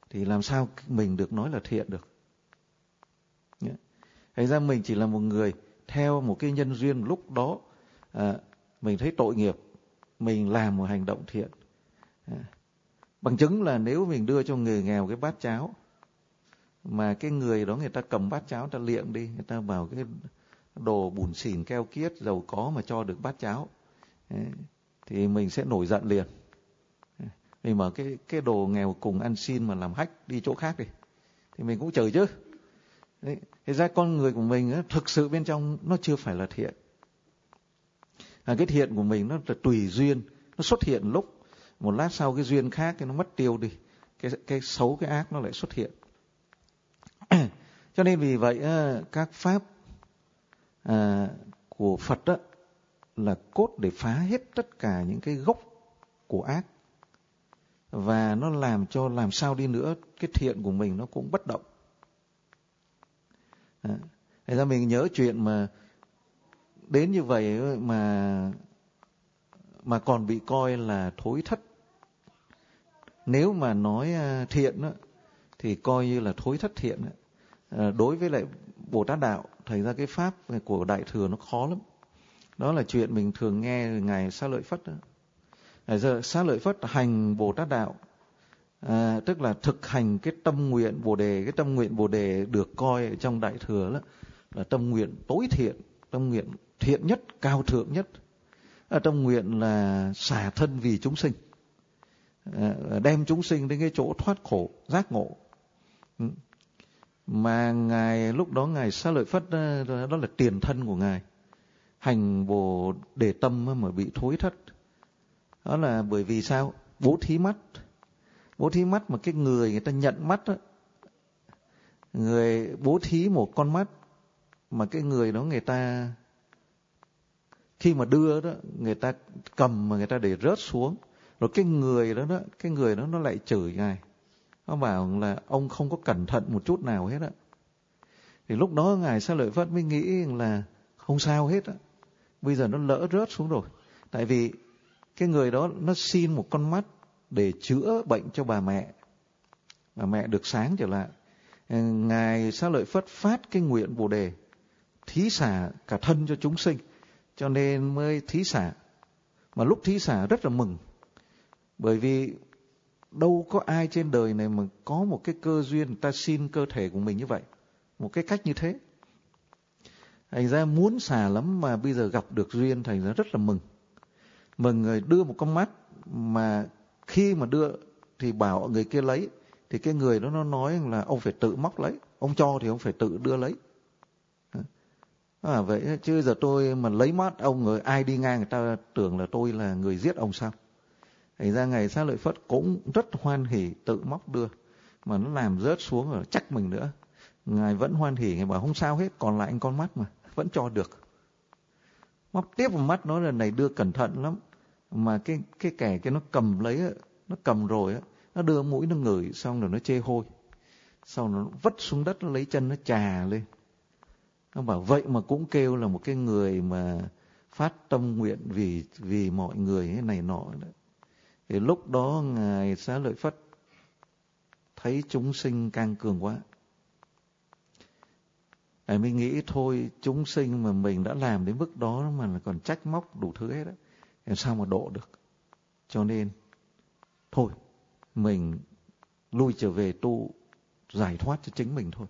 thì làm sao mình được nói là thiện được. Thành ra mình chỉ là một người theo một cái nhân duyên lúc đó, mình thấy tội nghiệp, mình làm một hành động thiện. Bằng chứng là nếu mình đưa cho người nghèo cái bát cháo, mà cái người đó người ta cầm bát cháo, người ta liệng đi, người ta bảo cái đồ bủn xỉn keo kiết giàu có mà cho được bát cháo, thì mình sẽ nổi giận liền. Mình bảo cái đồ nghèo cùng ăn xin mà làm hách, đi chỗ khác đi, thì mình cũng chửi chứ. Đấy, thế ra con người của mình á, thực sự bên trong nó chưa phải là thiện. Cái thiện của mình nó là tùy duyên, nó xuất hiện lúc, một lát sau cái duyên khác cái nó mất tiêu đi, cái xấu cái ác nó lại xuất hiện. Cho nên vì vậy các pháp của Phật đó là cốt để phá hết tất cả những cái gốc của ác, và nó làm sao đi nữa cái thiện của mình nó cũng bất động. Thế ra mình nhớ chuyện mà đến như vậy mà còn bị coi là thối thất. Nếu mà nói thiện đó, thì coi như là thối thất thiện. Đối với lại Bồ Tát Đạo, thành ra cái pháp của Đại Thừa nó khó lắm. Đó là chuyện mình thường nghe Ngài Xá Lợi Phất đó. Giờ Xá Lợi Phất hành Bồ Tát Đạo, tức là thực hành cái tâm nguyện Bồ Đề. Cái tâm nguyện Bồ Đề được coi ở trong Đại Thừa đó là tâm nguyện tối thiện, tâm nguyện thiện nhất, cao thượng nhất. Tâm nguyện là xả thân vì chúng sinh, đem chúng sinh đến cái chỗ thoát khổ, giác ngộ. Mà Ngài lúc đó Ngài Xá Lợi Phất đó là tiền thân của Ngài. Hành Bồ Đề tâm mà bị thối thất, đó là bởi vì sao? Bố thí mắt. Bố thí mắt mà cái người ta nhận mắt đó, người bố thí một con mắt mà cái người đó người ta khi mà đưa đó, người ta cầm mà người ta để rớt xuống, rồi cái người đó nó lại chửi Ngài. Nó bảo là ông không có cẩn thận một chút nào hết á. Thì lúc đó Ngài Xá Lợi Phất mới nghĩ là không sao hết á. Bây giờ nó lỡ rớt xuống rồi. Tại vì cái người đó nó xin một con mắt để chữa bệnh cho bà mẹ. Bà mẹ được sáng trở lại. Ngài Xá Lợi Phất phát cái nguyện Bồ Đề thí xả cả thân cho chúng sinh, cho nên mới thí xả. Mà lúc thí xả rất là mừng, bởi vì đâu có ai trên đời này mà có một cái cơ duyên người ta xin cơ thể của mình như vậy, một cái cách như thế. Thành ra muốn xả lắm mà bây giờ gặp được duyên, thành ra rất là mừng. Mừng người đưa một con mắt, mà khi mà đưa thì bảo người kia lấy, thì cái người đó nó nói là ông phải tự móc lấy, ông cho thì ông phải tự đưa lấy. Vậy chứ giờ tôi mà lấy mắt ông, người ai đi ngang người ta tưởng là tôi là người giết ông sao? Thành ra Ngài Xá Lợi Phất cũng rất hoan hỉ tự móc đưa, mà nó làm rớt xuống rồi trách mình nữa. Ngài vẫn hoan hỉ, Ngài bảo không sao hết, còn lại anh con mắt mà, vẫn cho được. Móc tiếp vào mắt, nói lần này đưa cẩn thận lắm. Mà cái kẻ kia nó cầm lấy, nó cầm rồi, nó đưa mũi nó ngửi, xong rồi nó chê hôi. Xong nó vất xuống đất, nó lấy chân nó chà lên. Nó bảo vậy mà cũng kêu là một cái người mà phát tâm nguyện vì mọi người cái này nọ. Thì lúc đó Ngài Xá Lợi Phất thấy chúng sinh cang cường quá. Ngài mới nghĩ thôi, chúng sinh mà mình đã làm đến mức đó mà còn trách móc đủ thứ hết á, làm sao mà độ được. Cho nên thôi, mình lui trở về tu giải thoát cho chính mình thôi.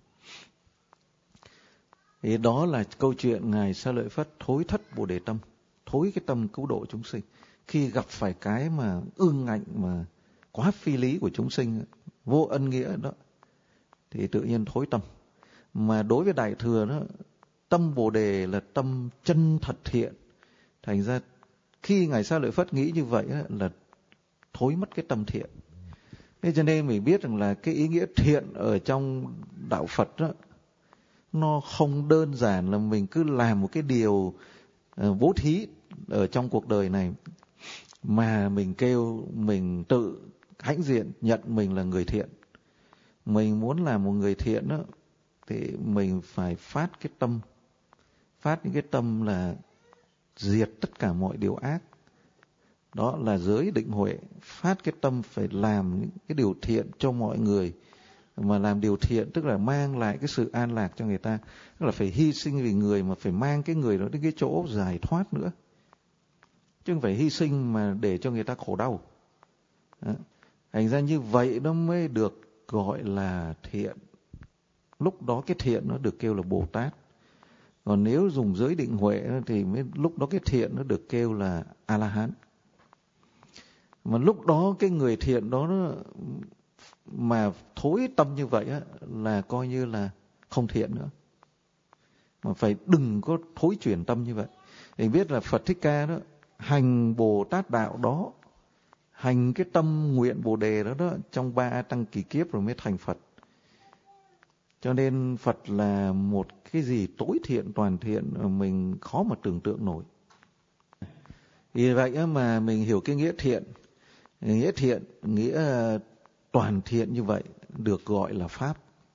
Thì đó là câu chuyện Ngài Xá Lợi Phất thối thất Bồ Đề tâm, thối cái tâm cứu độ chúng sinh. Khi gặp phải cái mà ương ngạnh, mà quá phi lý của chúng sinh, vô ân nghĩa đó, thì tự nhiên thối tâm. Mà đối với Đại Thừa đó, tâm Bồ Đề là tâm chân thật thiện. Thành ra khi Ngài Xá Lợi Phất nghĩ như vậy là thối mất cái tâm thiện. Thế cho nên mình biết rằng là cái ý nghĩa thiện ở trong đạo Phật đó, nó không đơn giản là mình cứ làm một cái điều bố thí ở trong cuộc đời này, mà mình kêu mình tự hãnh diện nhận mình là người thiện. Mình muốn làm một người thiện đó, thì mình phải phát cái tâm, phát những cái tâm là diệt tất cả mọi điều ác, Đó là giới định huệ, phát cái tâm phải làm những cái điều thiện cho mọi người. Mà làm điều thiện tức là mang lại cái sự an lạc cho người ta. Tức là phải hy sinh vì người, mà phải mang cái người đó đến cái chỗ giải thoát nữa. Chứ không phải hy sinh mà để cho người ta khổ đau. Đó. Thành ra như vậy nó mới được gọi là thiện. Lúc đó cái thiện nó được kêu là Bồ Tát. Còn nếu dùng giới định huệ thì lúc đó cái thiện nó được kêu là A-la-hán. Mà lúc đó cái người thiện đó nó, mà thối tâm như vậy á, là coi như là không thiện nữa. Mà phải đừng có thối chuyển tâm như vậy. Thì biết là Phật Thích Ca đó hành Bồ Tát đạo đó, hành cái tâm nguyện Bồ Đề đó trong 3 tăng kỳ kiếp rồi mới thành Phật. Cho nên Phật là một cái gì tối thiện, toàn thiện mình khó mà tưởng tượng nổi. Vì vậy mà mình hiểu cái nghĩa thiện. Nghĩa thiện, nghĩa toàn thiện như vậy được gọi là Pháp.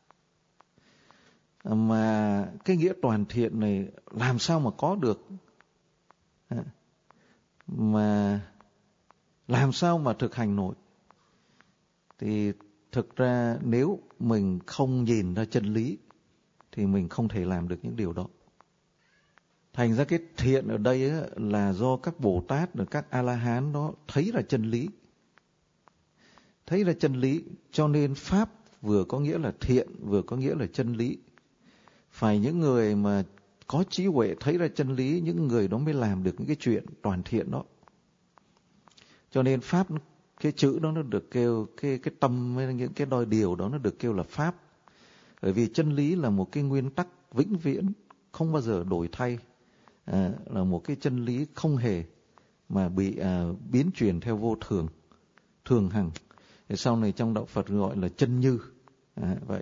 Mà cái nghĩa toàn thiện này làm sao mà có được? Mà làm sao mà thực hành nổi? Thì thực ra nếu mình không nhìn ra chân lý thì mình không thể làm được những điều đó. Thành ra cái thiện ở đây là do các Bồ Tát, các A-la-hán đó thấy là chân lý. Thấy là chân lý, cho nên Pháp vừa có nghĩa là thiện, vừa có nghĩa là chân lý. Phải những người mà có trí huệ thấy ra chân lý, những người đó mới làm được những cái chuyện toàn thiện đó. Cho nên Pháp, cái chữ đó nó được kêu, cái tâm, những cái đôi điều đó nó được kêu là Pháp. Bởi vì chân lý là một cái nguyên tắc vĩnh viễn, không bao giờ đổi thay. Là một cái chân lý không hề mà bị biến chuyển theo vô thường, thường hằng. Thì sau này trong đạo Phật gọi là chân như. Vậy.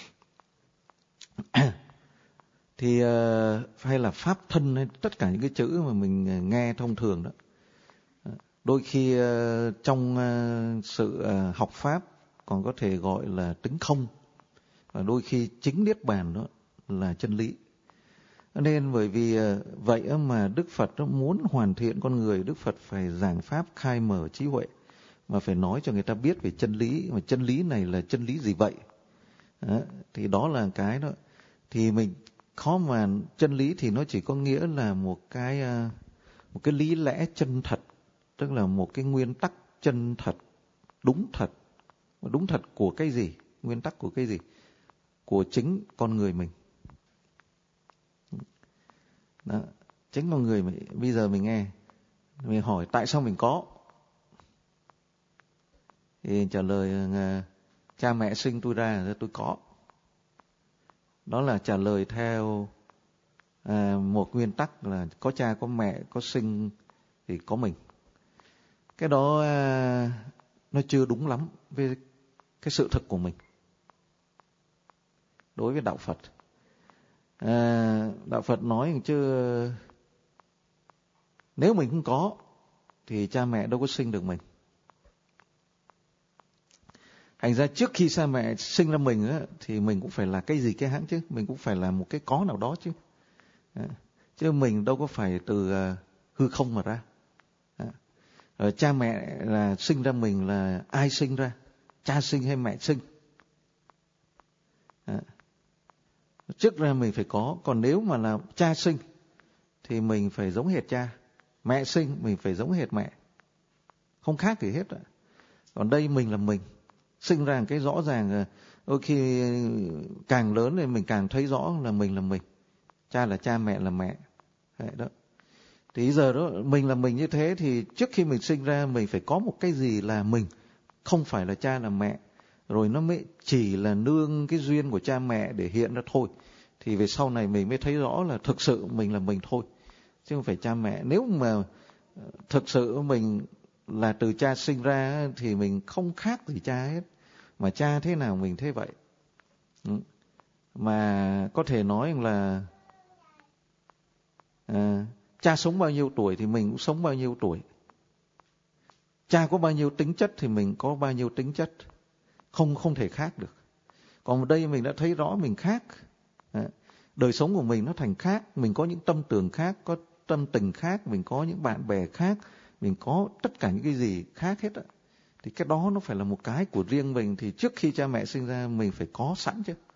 Thì hay là Pháp thân, hay tất cả những cái chữ mà mình nghe thông thường đó. Đôi khi trong sự học Pháp còn có thể gọi là tính không. Và đôi khi chính Niết Bàn đó là chân lý. Nên bởi vì vậy mà Đức Phật nó muốn hoàn thiện con người, Đức Phật phải giảng Pháp khai mở trí huệ. Mà phải nói cho người ta biết về chân lý. Mà chân lý này là chân lý gì vậy? Thì đó là cái đó. Thì mình khó mà chân lý thì nó chỉ có nghĩa là một cái lý lẽ chân thật. Tức là một cái nguyên tắc chân thật, đúng thật. Đúng thật của cái gì? Nguyên tắc của cái gì? Của chính con người mình. Đó. Chính con người mình. Bây giờ mình nghe, mình hỏi tại sao mình có? Thì trả lời cha mẹ sinh tôi ra tôi có. Đó là trả lời theo một nguyên tắc là có cha, có mẹ, có sinh thì có mình. Cái đó nó chưa đúng lắm với cái sự thực của mình. Đối với đạo Phật. Đạo Phật nói chứ nếu mình không có thì cha mẹ đâu có sinh được mình. Thành ra trước khi cha mẹ sinh ra mình thì mình cũng phải là cái gì cái hãng chứ. Mình cũng phải là một cái có nào đó chứ. Chứ mình đâu có phải từ hư không mà ra. Cha mẹ là sinh ra mình là ai sinh ra? Cha sinh hay mẹ sinh? Trước ra mình phải có. Còn nếu mà là cha sinh thì mình phải giống hệt cha. Mẹ sinh mình phải giống hệt mẹ. Không khác gì hết. Còn đây mình là mình. Sinh ra cái rõ ràng, đôi khi càng lớn thì mình càng thấy rõ là mình. Cha là cha, mẹ là mẹ. Đấy đó. Thì giờ đó mình là mình như thế thì trước khi mình sinh ra mình phải có một cái gì là mình. Không phải là cha là mẹ. Rồi nó mới chỉ là nương cái duyên của cha mẹ để hiện ra thôi. Thì về sau này mình mới thấy rõ là thực sự mình là mình thôi. Chứ không phải cha mẹ. Nếu mà thực sự mình là từ cha sinh ra thì mình không khác gì cha hết. Mà cha thế nào mình thế vậy. Mà có thể nói là cha sống bao nhiêu tuổi thì mình cũng sống bao nhiêu tuổi. Cha có bao nhiêu tính chất thì mình có bao nhiêu tính chất. Không thể khác được. Còn ở đây mình đã thấy rõ mình khác. Đời sống của mình nó thành khác. Mình có những tâm tưởng khác, có tâm tình khác, mình có những bạn bè khác, mình có tất cả những cái gì khác hết á, thì cái đó nó phải là một cái của riêng mình. Thì trước khi cha mẹ sinh ra mình phải có sẵn chứ.